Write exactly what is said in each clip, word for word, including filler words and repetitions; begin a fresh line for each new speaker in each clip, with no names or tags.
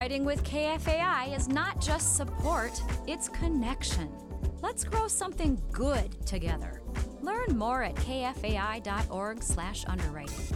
Underwriting with K F A I is not just support, it's connection. Let's grow something good together. Learn more at kfai.org slash underwriting.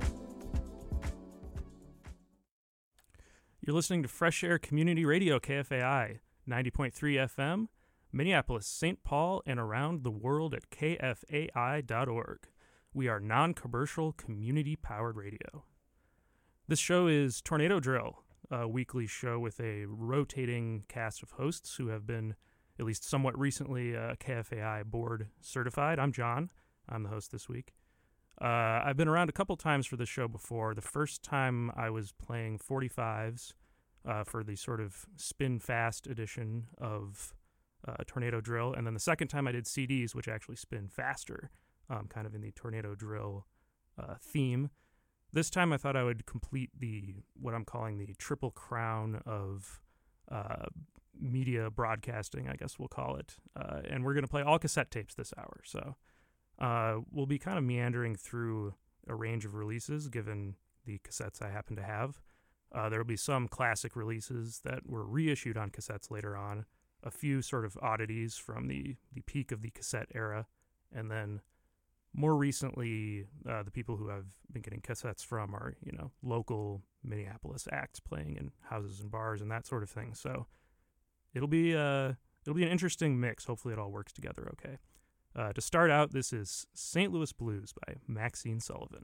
You're listening to Fresh Air Community Radio, K F A I, ninety point three F M, Minneapolis, Saint Paul, and around the world at k f a i dot org. We are non-commercial, community-powered radio. This show is Tornado Drill, a weekly show with a rotating cast of hosts who have been, at least somewhat recently, uh, K F A I board certified. I'm John. I'm the host this week. Uh, I've been around a couple times for this show before. The first time I was playing forty-fives uh, for the sort of spin fast edition of uh, Tornado Drill, and then the second time I did C Ds, which actually spin faster, um, kind of in the Tornado Drill uh, theme. This time I thought I would complete the what I'm calling the triple crown of uh, media broadcasting, I guess we'll call it. Uh, and we're going to play all cassette tapes this hour. So uh, we'll be kind of meandering through a range of releases, given the cassettes I happen to have. Uh, there will be some classic releases that were reissued on cassettes later on, a few sort of oddities from the, the peak of the cassette era, and then more recently, uh, the people who I've been getting cassettes from are, you know, local Minneapolis acts playing in houses and bars and that sort of thing. So it'll be uh, it'll be an interesting mix. Hopefully it all works together okay. Uh, to start out, this is Saint Louis Blues by Maxine Sullivan.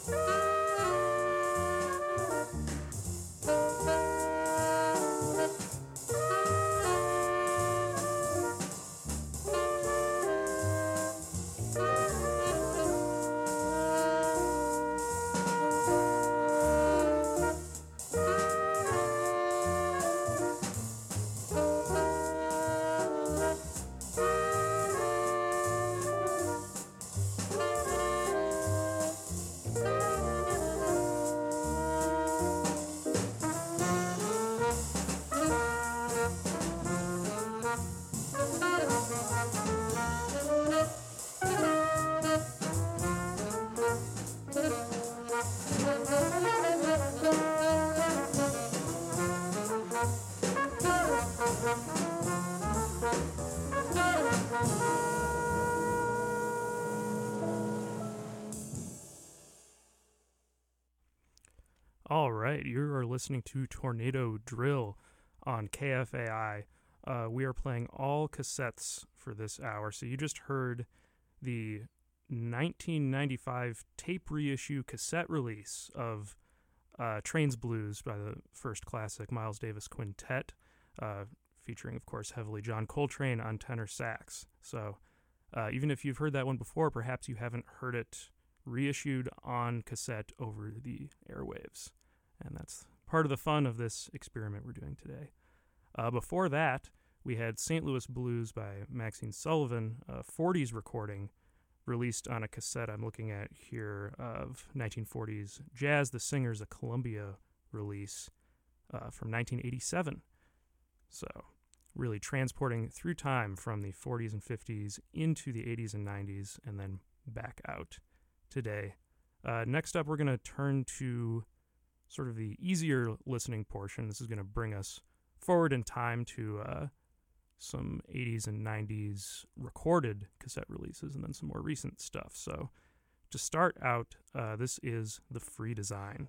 All right, you are listening to Tornado Drill on K F A I. Uh, we are playing all cassettes for this hour. So you just heard the nineteen ninety-five tape reissue cassette release of uh, Trains Blues by the First Classic Miles Davis Quintet, uh, featuring, of course, heavily John Coltrane on tenor sax. So uh, even if you've heard that one before, perhaps you haven't heard it reissued on cassette over the airwaves. And that's part of the fun of this experiment we're doing today. Uh, before that, we had Saint Louis Blues by Maxine Sullivan, a forties recording released on a cassette I'm looking at here of nineteen forties Jazz the Singers, a Columbia release uh, from nineteen eighty-seven. So really transporting through time from the forties and fifties into the eighties and nineties and then back out today. Uh, next up, we're going to turn to sort of the easier listening portion. This is going to bring us forward in time to uh, some eighties and nineties recorded cassette releases and then some more recent stuff. So to start out, uh, this is The Free Design.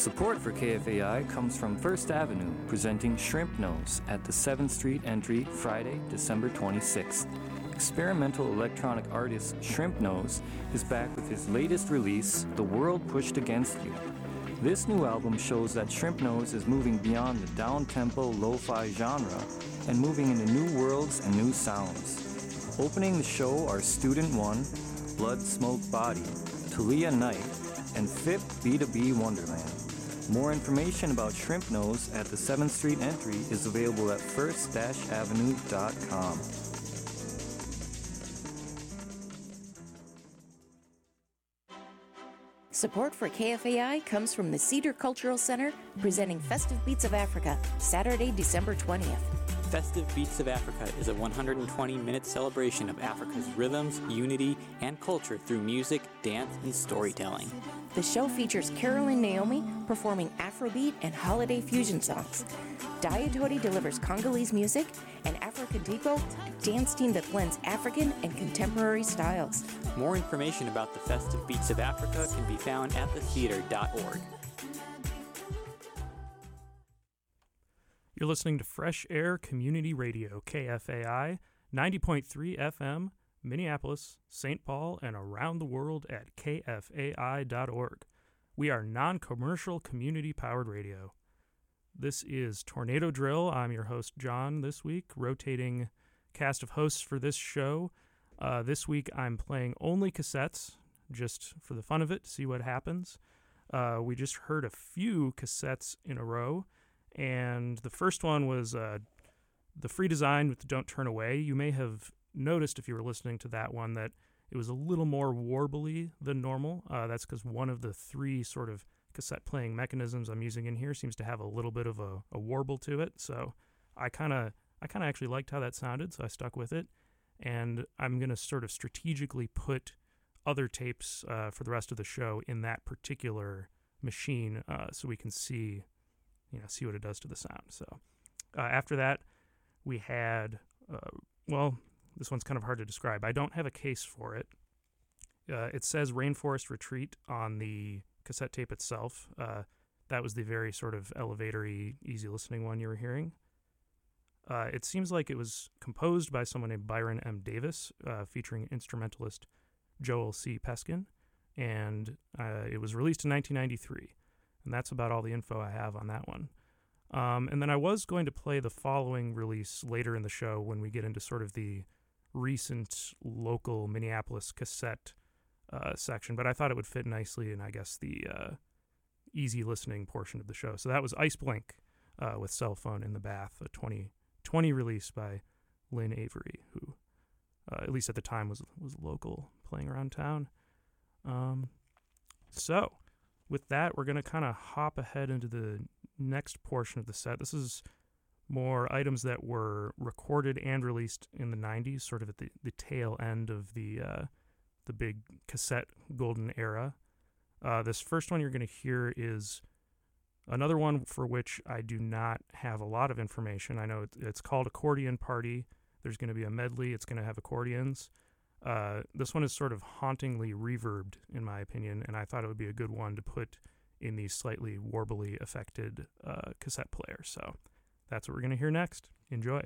Support for K F A I comes from First Avenue, presenting Shrimp Nose at the seventh Street entry Friday, December twenty-sixth. Experimental electronic artist Shrimp Nose is back with his latest release, The World Pushed Against You. This new album shows that Shrimp Nose is moving beyond the down-tempo lo-fi genre and moving into new worlds and new sounds. Opening the show are Student One, Blood Smoke Body, Talia Knight, and F I P B two B Wonderland. More information about Shrimp Nose at the seventh Street entry is available at first avenue dot com.
Support for K F A I comes from the Cedar Cultural Center, presenting Festive Beats of Africa, Saturday, December twentieth.
Festive Beats of Africa is a one hundred twenty minute celebration of Africa's rhythms, unity, and culture through music, dance, and storytelling.
The show features Carolyn Naomi performing Afrobeat and holiday fusion songs. Diatori delivers Congolese music, and Africantico, a dance team that blends African and contemporary styles.
More information about the Festive Beats of Africa can be found at the theater dot org.
You're listening to Fresh Air Community Radio, K F A I, ninety point three F M, Minneapolis, Saint Paul, and around the world at K F A I dot org. We are non-commercial, community-powered radio. This is Tornado Drill. I'm your host, John, this week, rotating cast of hosts for this show. Uh, this week, I'm playing only cassettes, just for the fun of it, to see what happens. Uh, we just heard a few cassettes in a row, and the first one was uh, the Free Design with Don't Turn Away. You may have noticed, if you were listening to that one, that it was a little more warbly than normal. Uh, that's because one of the three sort of cassette playing mechanisms I'm using in here seems to have a little bit of a, a warble to it. So I kind of I kind of actually liked how that sounded, so I stuck with it. And I'm going to sort of strategically put other tapes uh, for the rest of the show in that particular machine uh, so we can see, you know, see what it does to the sound. So uh, after that, we had, uh, well, this one's kind of hard to describe. I don't have a case for it. Uh, it says Rainforest Retreat on the cassette tape itself. Uh, that was the very sort of elevatory, easy listening one you were hearing. Uh, it seems like it was composed by someone named Byron M. Davis, uh, featuring instrumentalist Joel C. Peskin, and uh, it was released in nineteen ninety-three. And that's about all the info I have on that one. Um, and then I was going to play the following release later in the show when we get into sort of the recent local Minneapolis cassette uh, section, but I thought it would fit nicely in, I guess, the uh, easy listening portion of the show. So that was Ice Blink uh, with Cell Phone in the Bath, a twenty twenty release by Lynn Avery, who, uh, at least at the time, was was local, playing around town. Um, so with that, we're going to kind of hop ahead into the next portion of the set. This is more items that were recorded and released in the nineties, sort of at the, the tail end of the uh, the big cassette golden era. Uh, this first one you're going to hear is another one for which I do not have a lot of information. I know it, it's called Accordion Party. There's going to be a medley. It's going to have accordions. Uh, this one is sort of hauntingly reverbed, in my opinion, and I thought it would be a good one to put in the slightly warbly affected uh, cassette player. So that's what we're going to hear next. Enjoy.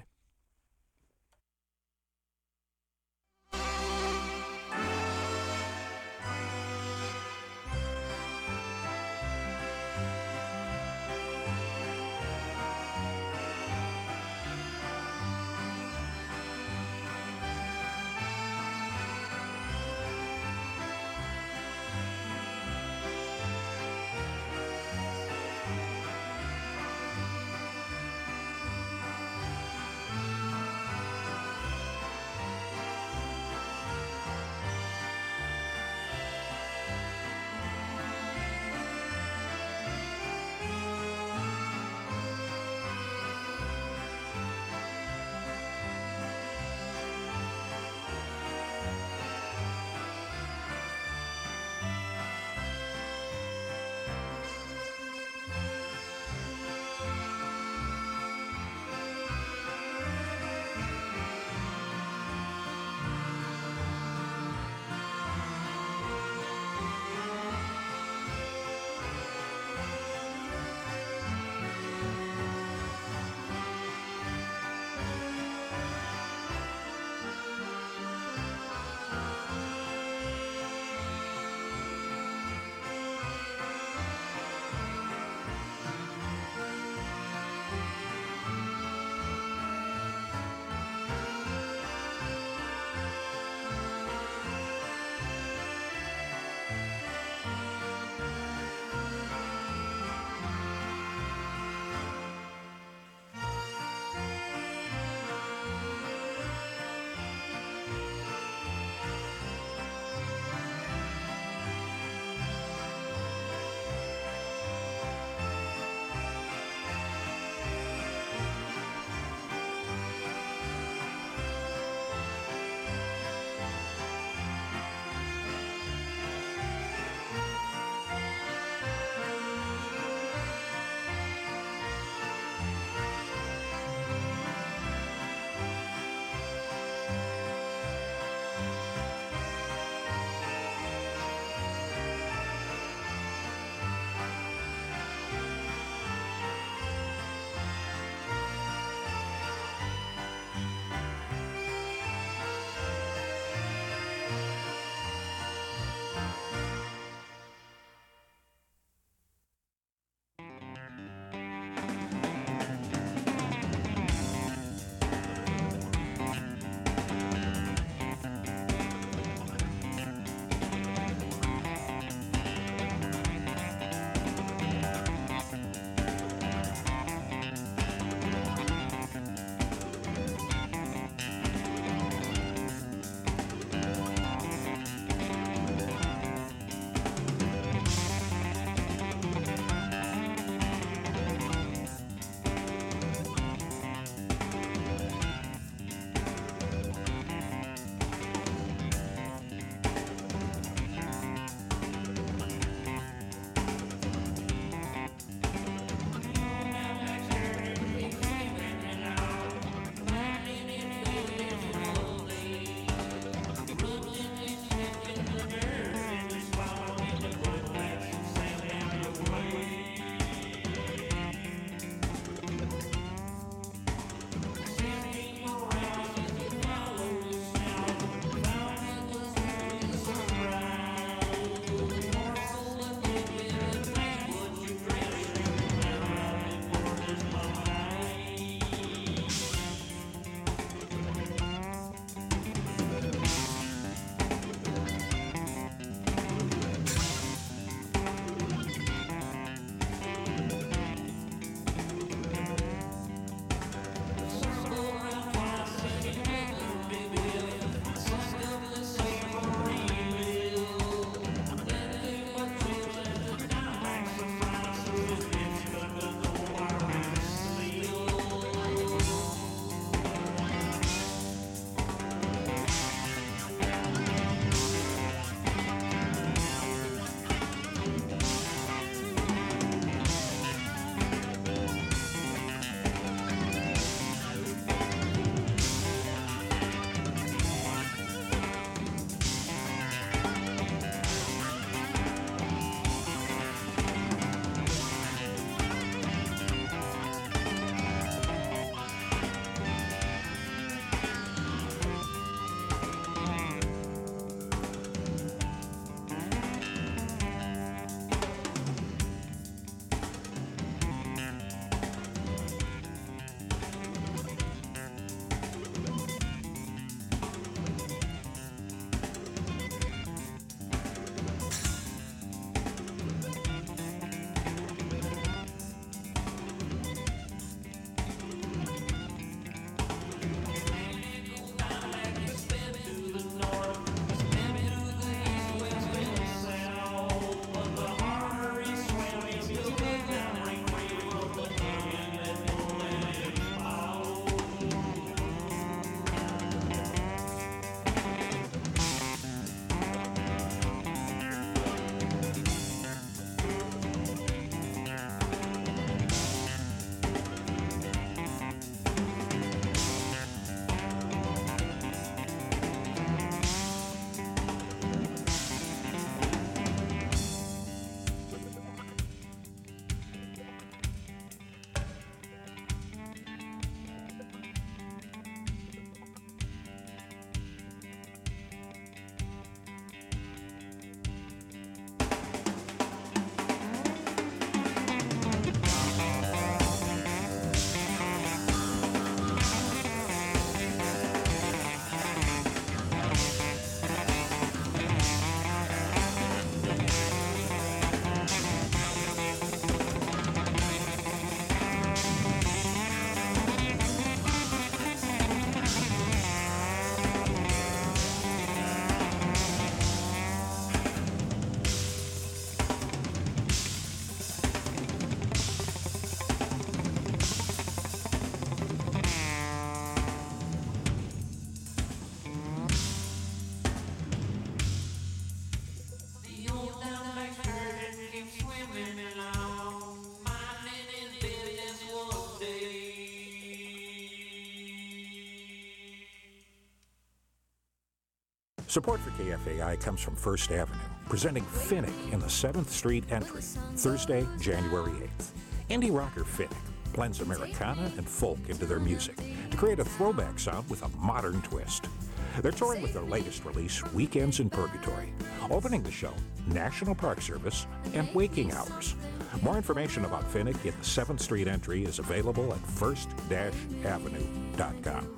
Support for K F A I comes from First Avenue, presenting Finnick in the seventh Street Entry, Thursday, January eighth. Indie rocker Finnick blends Americana and folk into their music to create a throwback sound with a modern twist. They're touring with their latest release, Weekends in Purgatory. Opening the show, National Park Service and Waking Hours. More information about Finnick in the seventh Street Entry is available at first avenue dot com.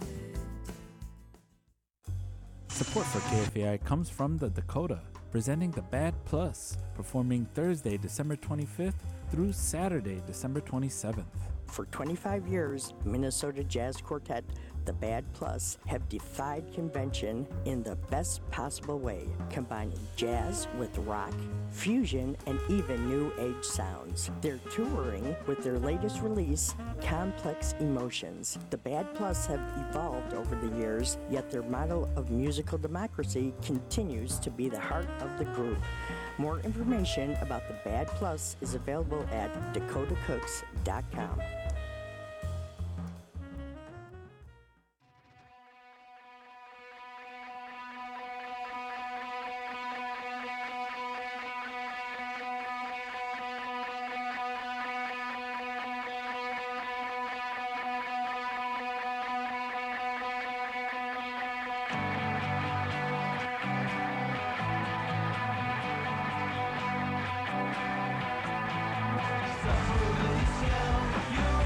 Support for K F A I comes from the Dakota, presenting The Bad Plus, performing Thursday, December twenty-fifth through Saturday, December twenty-seventh.
For twenty-five years, Minnesota Jazz Quartet, The Bad Plus, have defied convention in the best possible way, combining jazz with rock, fusion, and even new age sounds. They're touring with their latest release, Complex Emotions. The Bad Plus have evolved over the years, yet their model of musical democracy continues to be the heart of the group. More information about The Bad Plus is available at dakota cooks dot com.
You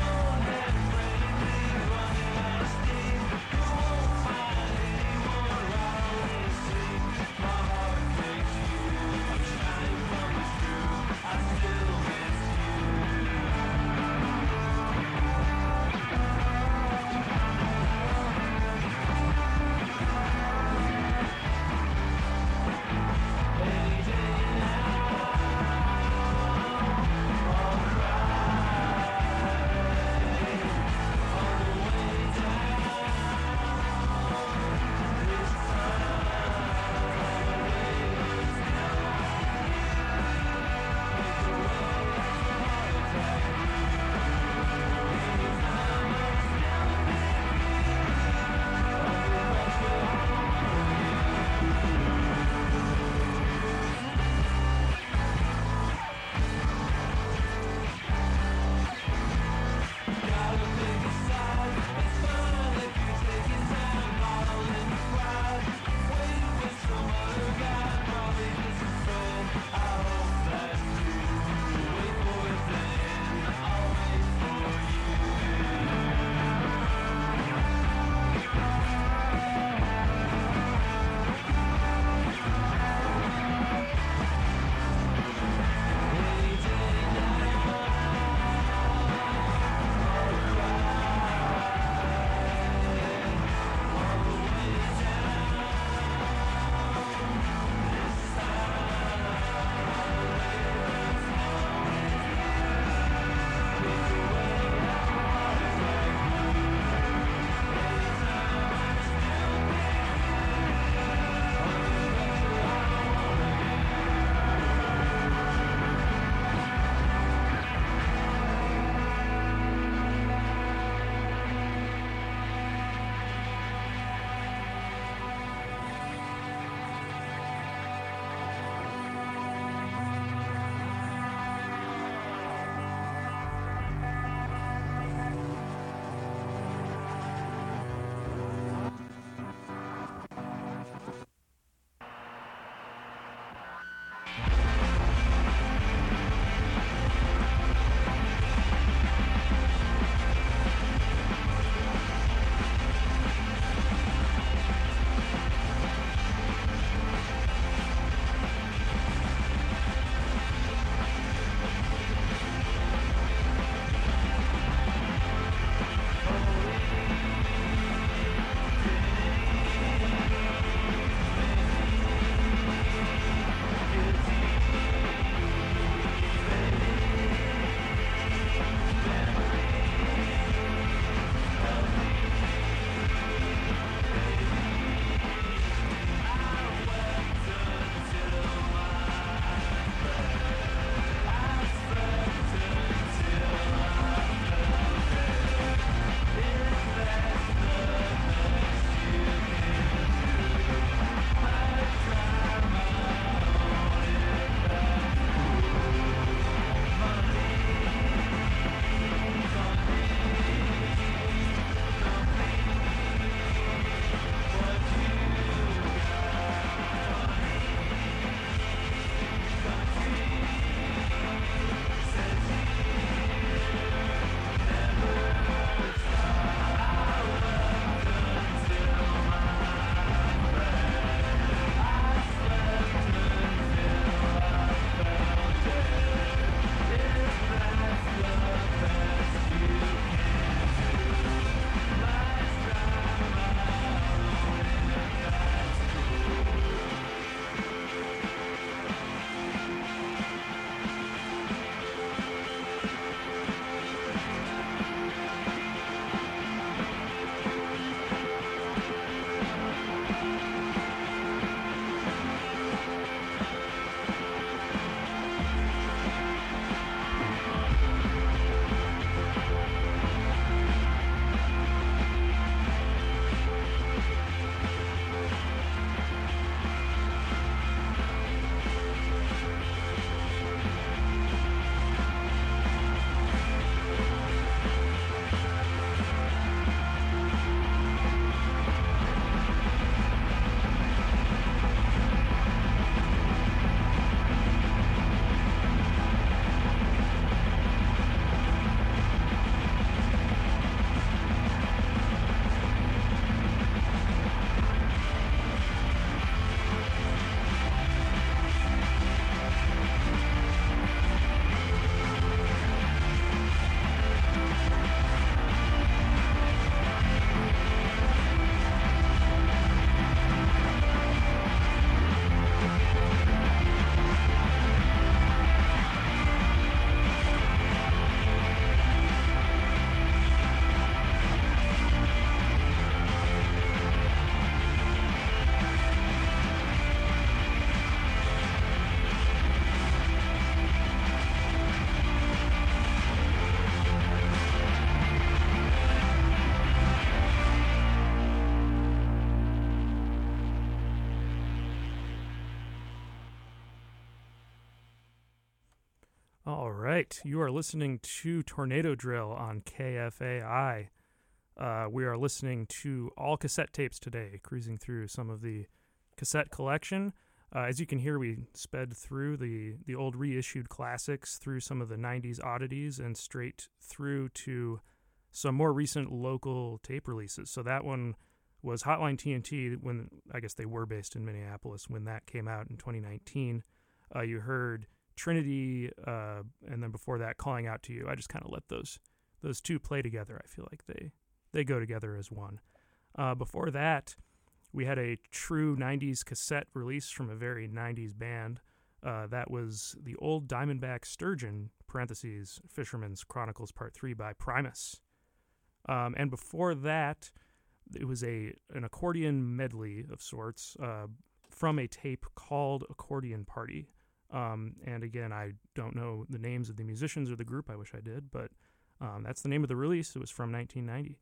All right, you are listening to Tornado Drill on K F A I. Uh, we are listening to all cassette tapes today, cruising through some of the cassette collection. Uh, as you can hear, we sped through the, the old reissued classics, through some of the nineties oddities, and straight through to some more recent local tape releases. So that one was Hotline T N T, when I guess they were based in Minneapolis, when that came out in twenty nineteen. Uh, you heard Trinity, uh, and then before that, Calling Out to You. I just kind of let those those two play together. I feel like they, they go together as one. Uh, before that, we had a true nineties cassette release from a very nineties band. Uh, that was the Old Diamondback Sturgeon, parentheses, Fisherman's Chronicles Part three by Primus. Um, and before that, it was a an accordion medley of sorts uh, from a tape called Accordion Party. Um, and again, I don't know the names of the musicians or the group. I wish I did, but um, that's the name of the release. It was from nineteen ninety.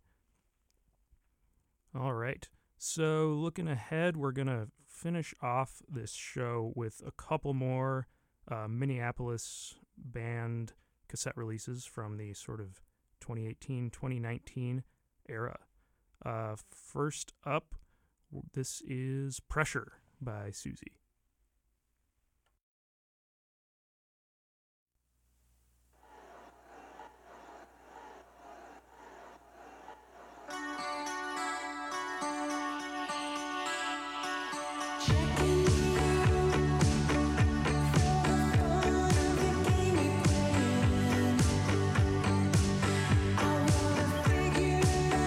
All right. So looking ahead, we're going to finish off this show with a couple more uh, Minneapolis band cassette releases from the sort of twenty eighteen, twenty nineteen era. Uh, first up, this is Pressure by Susie.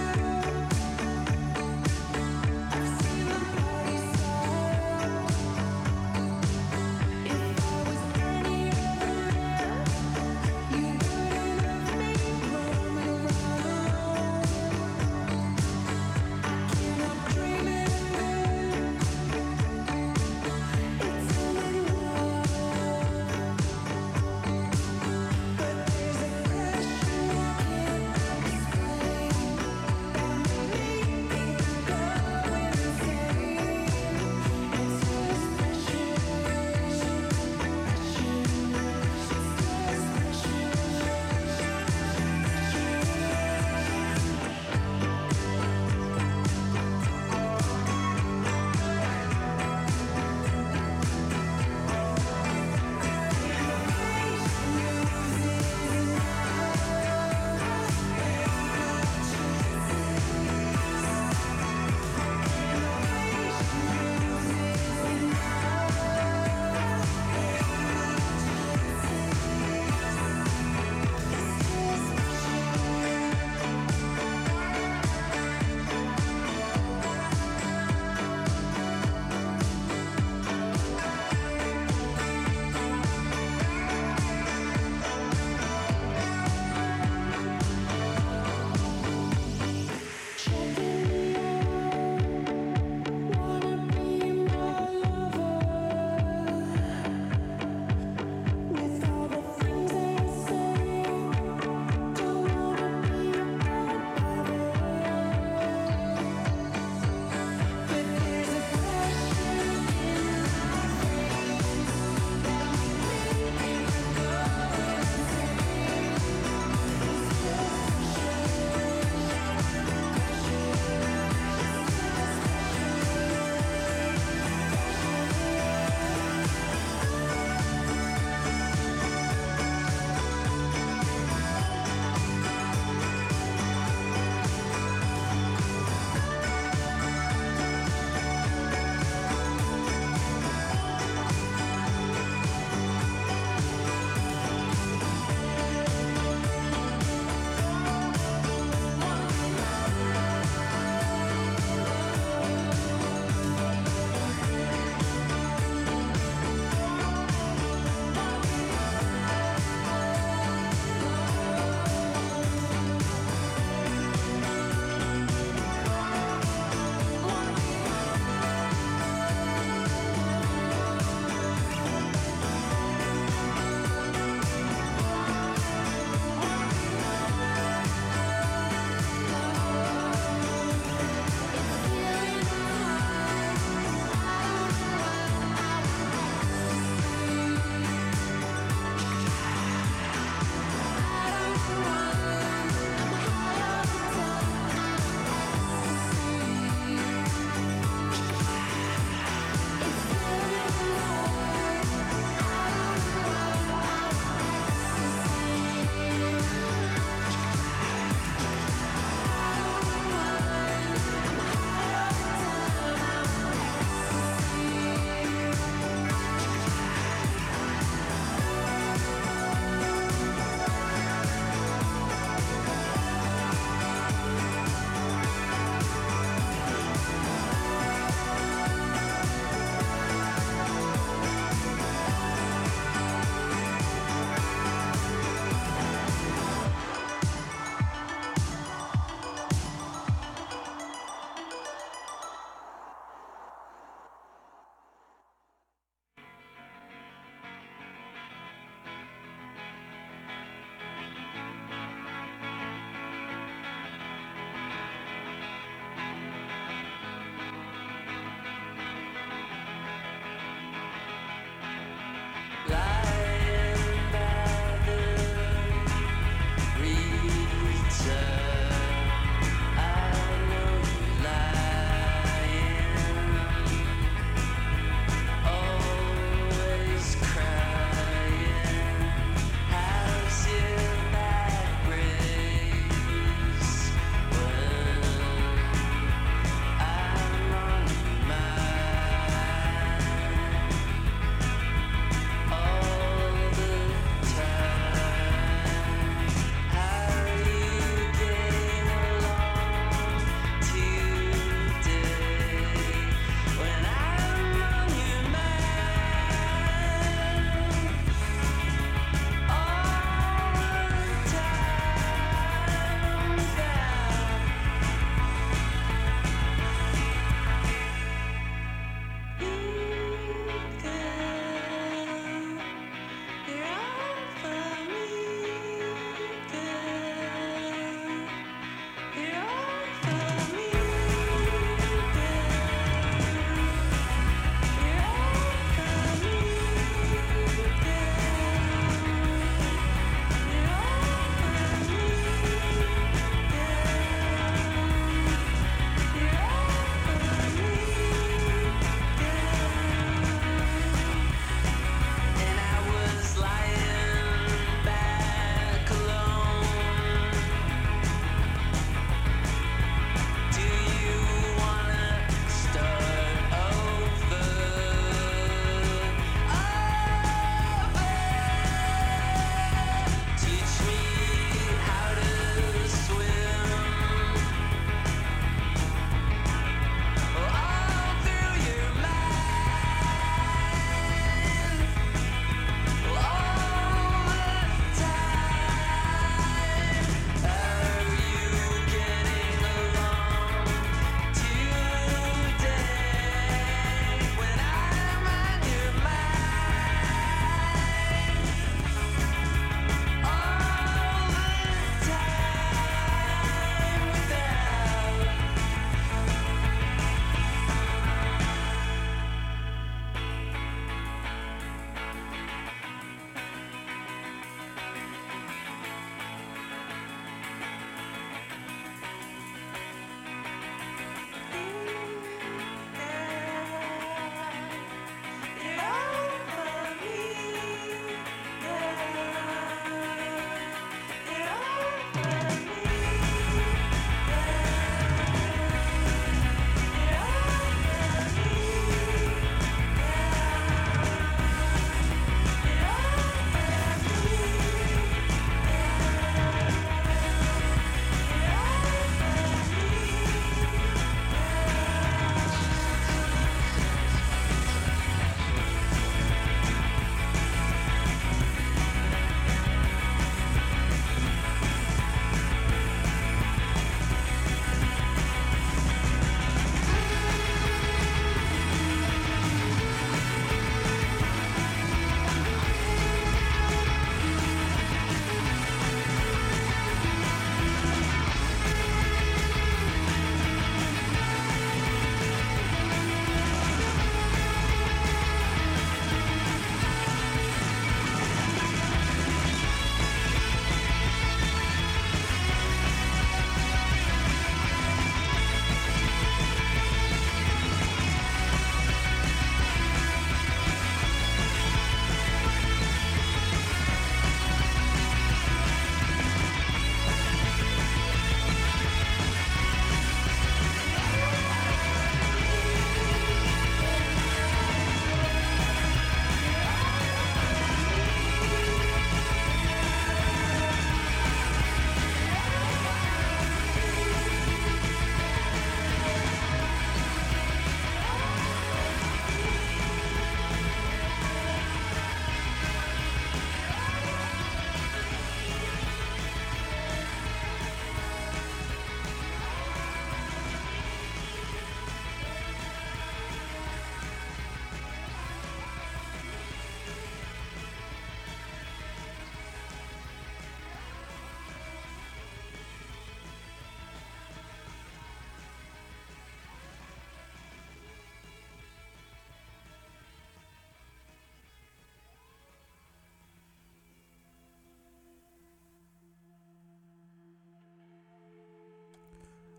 I've seen the party side.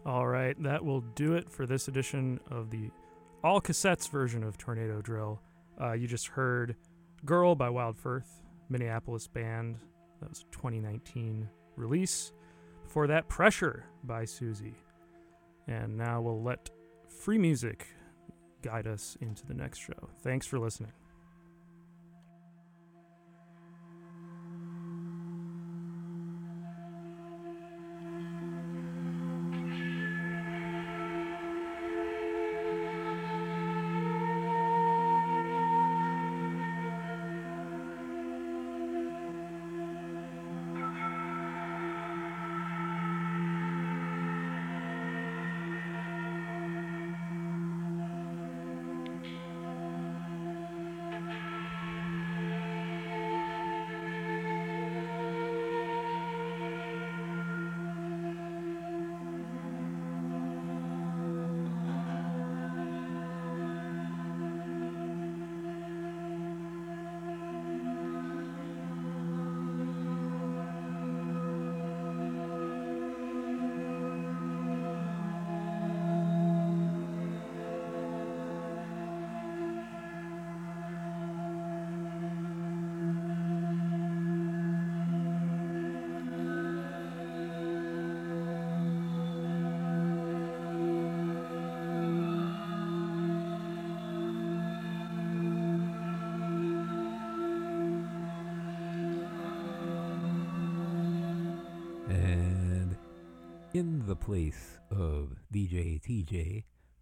All right, that will do it for this edition of the all cassettes version of Tornado Drill. Uh, you just heard Girl by Wild Firth, Minneapolis band. That was a twenty nineteen release. Before that, Pressure by Susie. And now we'll let free music guide us into the next show. Thanks for listening.
In the place of D J T J,